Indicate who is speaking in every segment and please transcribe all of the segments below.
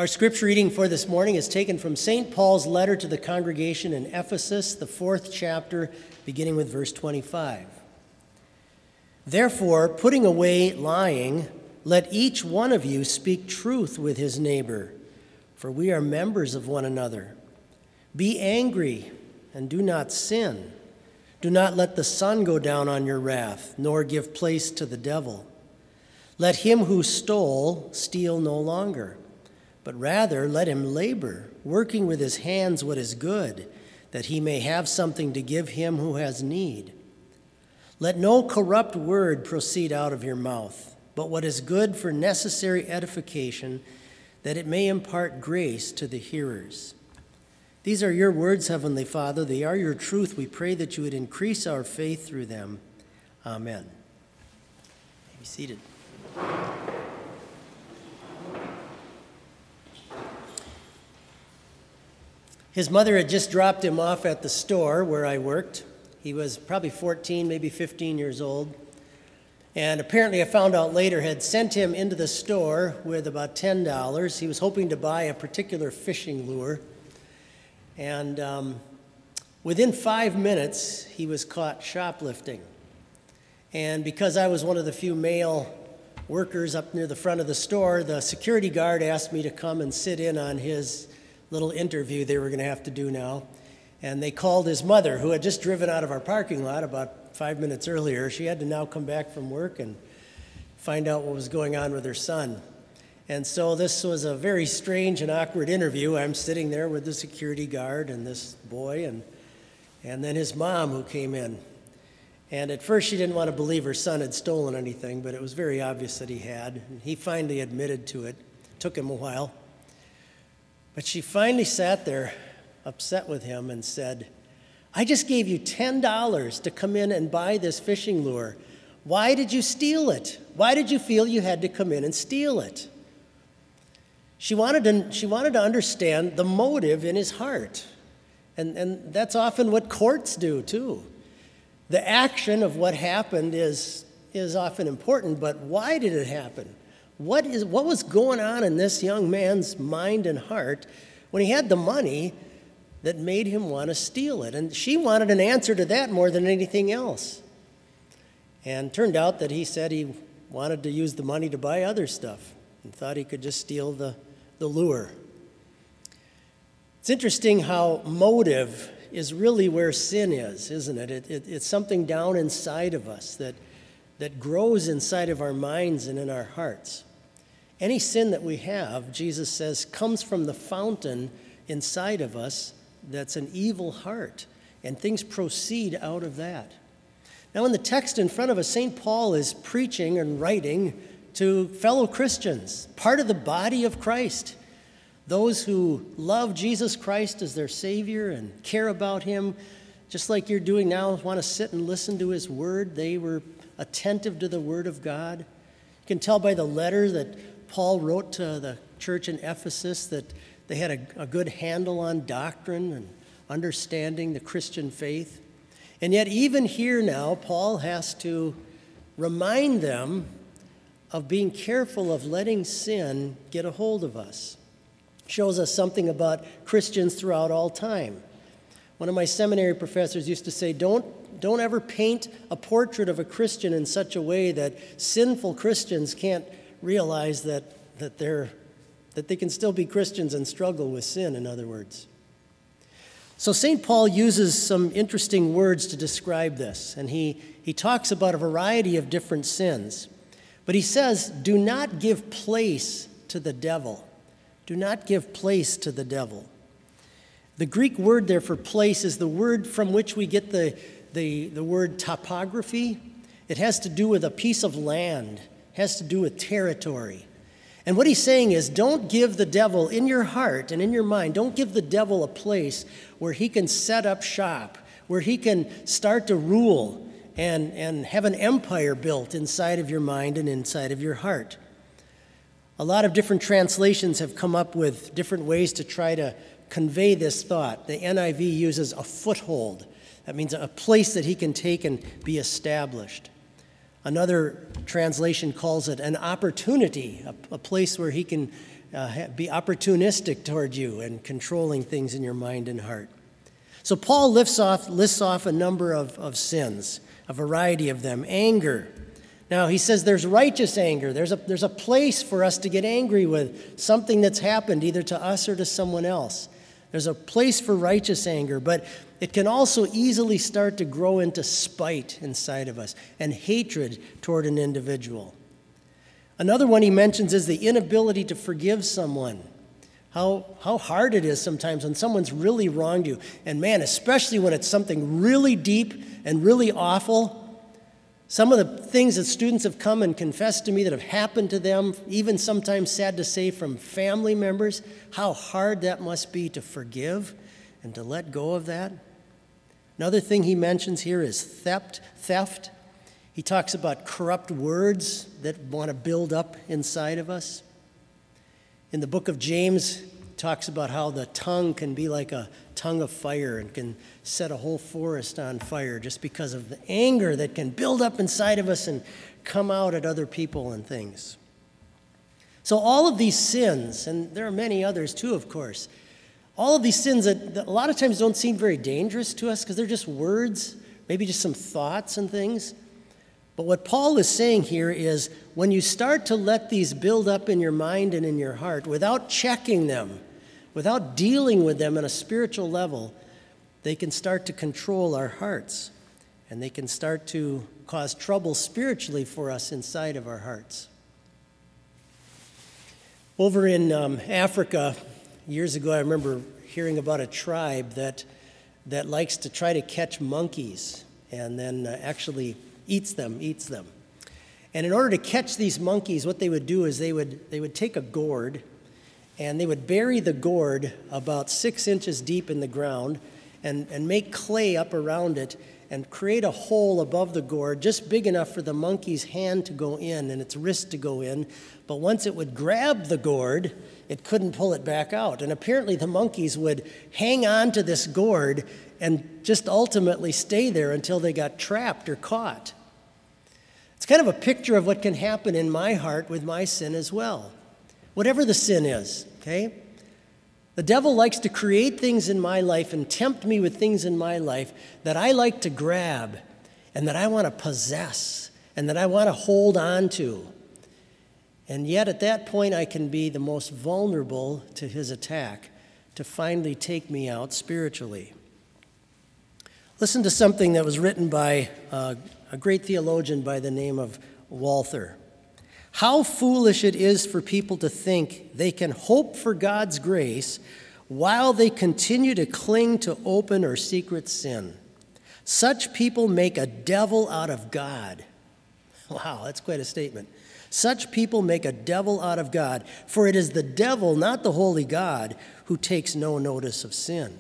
Speaker 1: Our scripture reading for this morning is taken from St. Paul's letter to the congregation in Ephesus, the 4th chapter, beginning with verse 25. Therefore, putting away lying, let each one of you speak truth with his neighbor, for we are members of one another. Be angry and do not sin. Do not let the sun go down on your wrath, nor give place to the devil. Let him who stole steal no longer, but rather let him labor, working with his hands what is good, that he may have something to give him who has need. Let no corrupt word proceed out of your mouth, but what is good for necessary edification, that it may impart grace to the hearers. These are your words, Heavenly Father. They are your truth. We pray that you would increase our faith through them. Amen. Be seated. His mother had just dropped him off at the store where I worked. He was probably 14, maybe 15 years old. And apparently I found out later had sent him into the store with about $10. He was hoping to buy a particular fishing lure. And within 5 minutes, he was caught shoplifting. And because I was one of the few male workers up near the front of the store, the security guard asked me to come and sit in on his little interview they were going to have to do now. And they called his mother, who had just driven out of our parking lot about 5 minutes earlier. She had to now come back from work and find out what was going on with her son. And so this was a very strange and awkward interview. I'm sitting there with the security guard and this boy and then his mom who came in. And at first she didn't want to believe her son had stolen anything, but it was very obvious that he had. And he finally admitted to it. Took him a while. But she finally sat there upset with him and said, I just gave you $10 to come in and buy this fishing lure. Why did you steal it? Why did you feel you had to come in and steal it? She wanted to understand the motive in his heart. And that's often what courts do too. The action of what happened is often important, but why did it happen? What was going on in this young man's mind and heart when he had the money that made him want to steal it? And she wanted an answer to that more than anything else. And turned out that he said he wanted to use the money to buy other stuff and thought he could just steal the lure. It's interesting how motive is really where sin is, isn't it? It's something down inside of us that grows inside of our minds and in our hearts. Any sin that we have, Jesus says, comes from the fountain inside of us that's an evil heart, and things proceed out of that. Now in the text in front of us, St. Paul is preaching and writing to fellow Christians, part of the body of Christ, those who love Jesus Christ as their Savior and care about him, just like you're doing now, want to sit and listen to his word. They were attentive to the word of God. You can tell by the letter that Paul wrote to the church in Ephesus that they had a good handle on doctrine and understanding the Christian faith. And yet even here now, Paul has to remind them of being careful of letting sin get a hold of us. Shows us something about Christians throughout all time. One of my seminary professors used to say, don't ever paint a portrait of a Christian in such a way that sinful Christians can't realize that they can still be Christians and struggle with sin, in other words. So St. Paul uses some interesting words to describe this, and he talks about a variety of different sins. But he says, do not give place to the devil. Do not give place to the devil. The Greek word there for place is the word from which we get the word topography. It has to do with a piece of land. It has to do with territory. And what he's saying is, don't give the devil in your heart and in your mind, don't give the devil a place where he can set up shop, where he can start to rule and have an empire built inside of your mind and inside of your heart. A lot of different translations have come up with different ways to try to convey this thought. The NIV uses a foothold. That means a place that he can take and be established. Another translation calls it an opportunity, a place where he can be opportunistic toward you and controlling things in your mind and heart. So Paul lists off a number of sins, a variety of them. Anger. Now he says there's righteous anger. There's a place for us to get angry with something that's happened either to us or to someone else. There's a place for righteous anger, but it can also easily start to grow into spite inside of us and hatred toward an individual. Another one he mentions is the inability to forgive someone. How hard it is sometimes when someone's really wronged you. And man, especially when it's something really deep and really awful. Some of the things that students have come and confessed to me that have happened to them, even sometimes sad to say from family members, how hard that must be to forgive and to let go of that. Another thing he mentions here is theft. He talks about corrupt words that want to build up inside of us. In the book of James, it talks about how the tongue can be like a tongue of fire and can set a whole forest on fire just because of the anger that can build up inside of us and come out at other people and things. So all of these sins, and there are many others too, of course, all of these sins that a lot of times don't seem very dangerous to us because they're just words, maybe just some thoughts and things. But what Paul is saying here is when you start to let these build up in your mind and in your heart without checking them, without dealing with them on a spiritual level, they can start to control our hearts, and they can start to cause trouble spiritually for us inside of our hearts. Over in Africa, years ago, I remember hearing about a tribe that likes to try to catch monkeys and then actually eats them. And in order to catch these monkeys, what they would do is they would take a gourd, and they would bury the gourd about 6 inches deep in the ground and make clay up around it and create a hole above the gourd just big enough for the monkey's hand to go in and its wrist to go in. But once it would grab the gourd, it couldn't pull it back out. And apparently the monkeys would hang on to this gourd and just ultimately stay there until they got trapped or caught. It's kind of a picture of what can happen in my heart with my sin as well. Whatever the sin is, okay? The devil likes to create things in my life and tempt me with things in my life that I like to grab and that I want to possess and that I want to hold on to. And yet at that point I can be the most vulnerable to his attack to finally take me out spiritually. Listen to something that was written by a great theologian by the name of Walther. How foolish it is for people to think they can hope for God's grace while they continue to cling to open or secret sin. Such people make a devil out of God. Wow, that's quite a statement. Such people make a devil out of God, for it is the devil, not the holy God, who takes no notice of sin.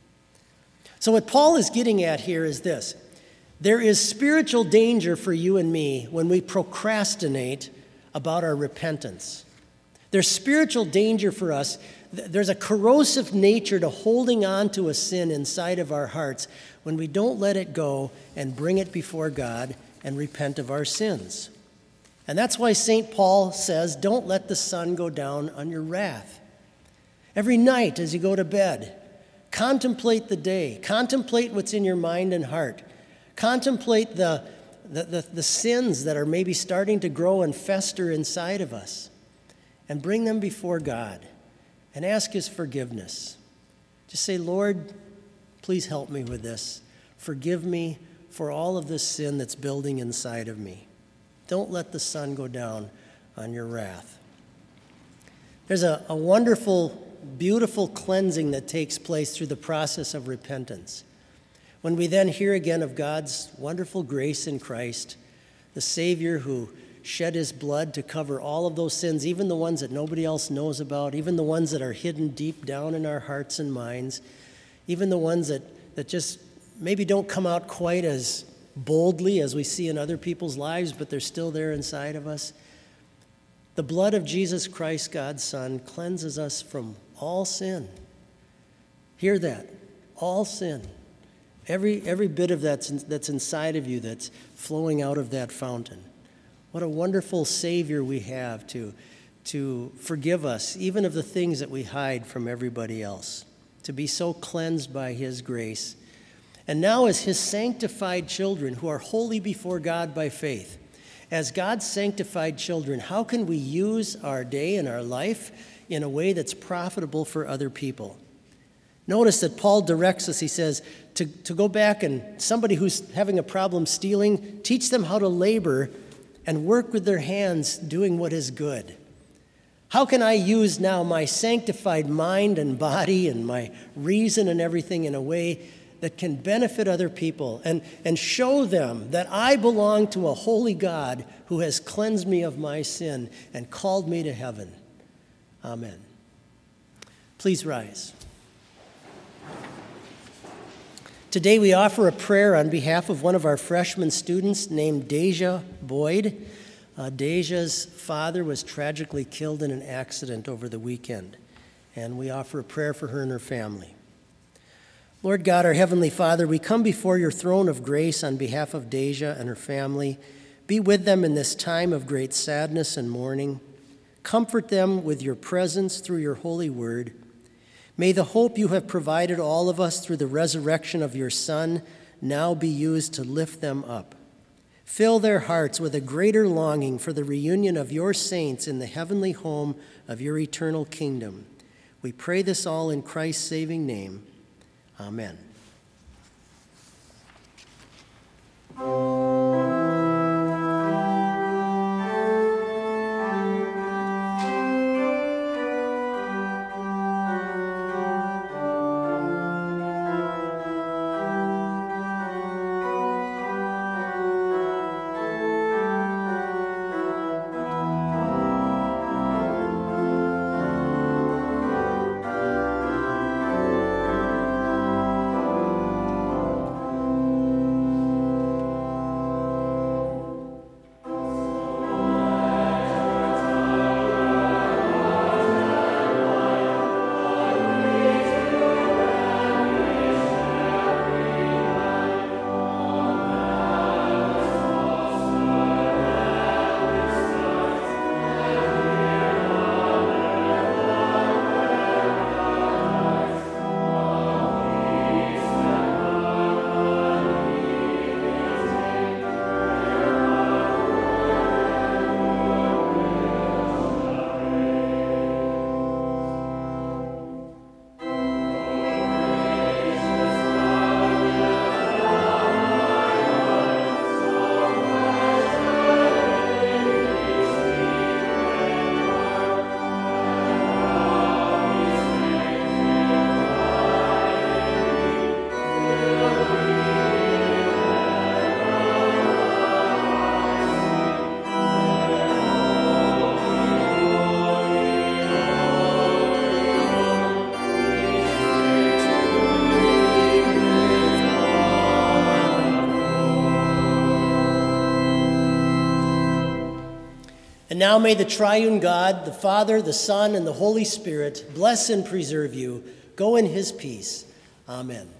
Speaker 1: So what Paul is getting at here is this. There is spiritual danger for you and me when we procrastinate about our repentance. There's spiritual danger for us. There's a corrosive nature to holding on to a sin inside of our hearts when we don't let it go and bring it before God and repent of our sins. And that's why St. Paul says, don't let the sun go down on your wrath. Every night as you go to bed, contemplate the day. Contemplate what's in your mind and heart. Contemplate the sins that are maybe starting to grow and fester inside of us, and bring them before God and ask his forgiveness. Just say, Lord, please help me with this. Forgive me for all of this sin that's building inside of me. Don't let the sun go down on your wrath. There's a wonderful, beautiful cleansing that takes place through the process of repentance. When we then hear again of God's wonderful grace in Christ, the Savior who shed his blood to cover all of those sins, even the ones that nobody else knows about, even the ones that are hidden deep down in our hearts and minds, even the ones that just maybe don't come out quite as boldly as we see in other people's lives, but they're still there inside of us. The blood of Jesus Christ, God's Son, cleanses us from all sin. Hear that, all sin. Every bit of that's inside of you that's flowing out of that fountain. What a wonderful Savior we have to to forgive us, even of the things that we hide from everybody else, to be so cleansed by his grace. And now as his sanctified children who are holy before God by faith, as God's sanctified children, how can we use our day and our life in a way that's profitable for other people? Notice that Paul directs us, he says, to go back and somebody who's having a problem stealing, teach them how to labor and work with their hands doing what is good. How can I use now my sanctified mind and body and my reason and everything in a way that can benefit other people and show them that I belong to a holy God who has cleansed me of my sin and called me to heaven? Amen. Please rise. Today we offer a prayer on behalf of one of our freshman students named Deja Boyd. Deja's father was tragically killed in an accident over the weekend, and we offer a prayer for her and her family. Lord God, our Heavenly Father, we come before your throne of grace on behalf of Deja and her family. Be with them in this time of great sadness and mourning. Comfort them with your presence through your holy word. May the hope you have provided all of us through the resurrection of your Son now be used to lift them up. Fill their hearts with a greater longing for the reunion of your saints in the heavenly home of your eternal kingdom. We pray this all in Christ's saving name. Amen. And now may the triune God, the Father, the Son, and the Holy Spirit bless and preserve you. Go in his peace. Amen.